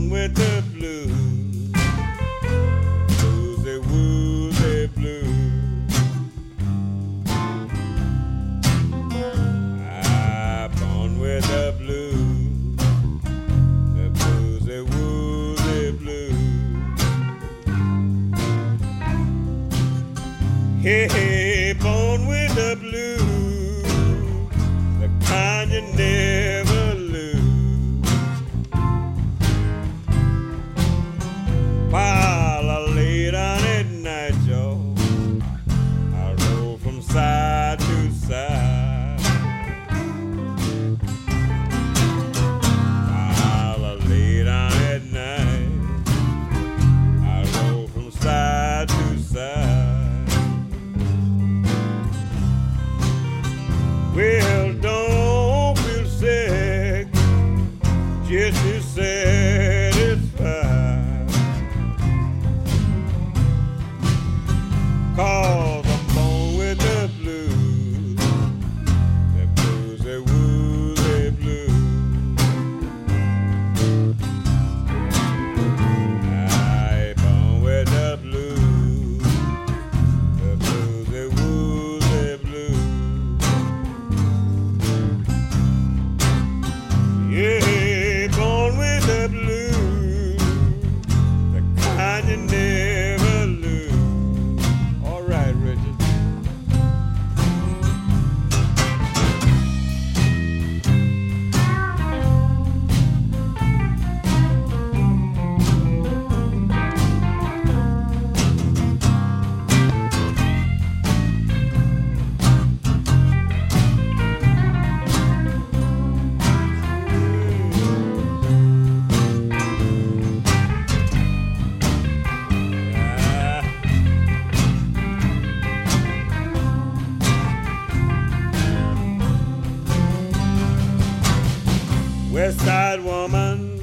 born with the blues. Woozy, woozy blues. I'm born with the blues. The woozy, woozy blues. Hey, hey, born with the blues. The kind you never lose. While I lay down at night, Joe, I roll from side to side. While I lay down at night, I roll from side to side. Well, don't feel sick, just be satisfied. 'Cause I'm born with the blues, the bluesy, woozy blues. I'm born with the blues, the bluesy, woozy blues. Yeah, born with the blues, the kind you never lose. All right, Richard. West Side woman,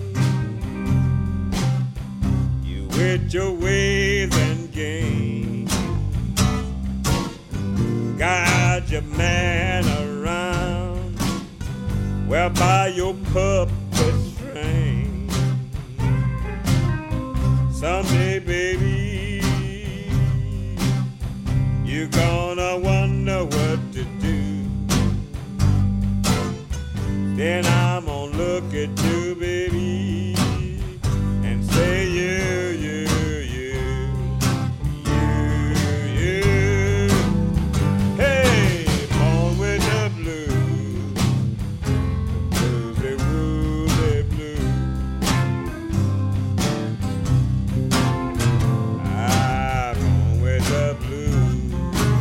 you with your ways and games, guide your man around, whereby your puppet string. Someday, baby, you're gonna wonder what to do. Then I'm gonna look at you, baby, and say you, you, you, you, you. Hey, born with the blues, the bluesy, woozy blues. I'm born with the blues,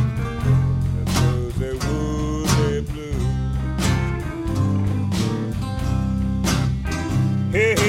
the bluesy, woozy blues. Hey,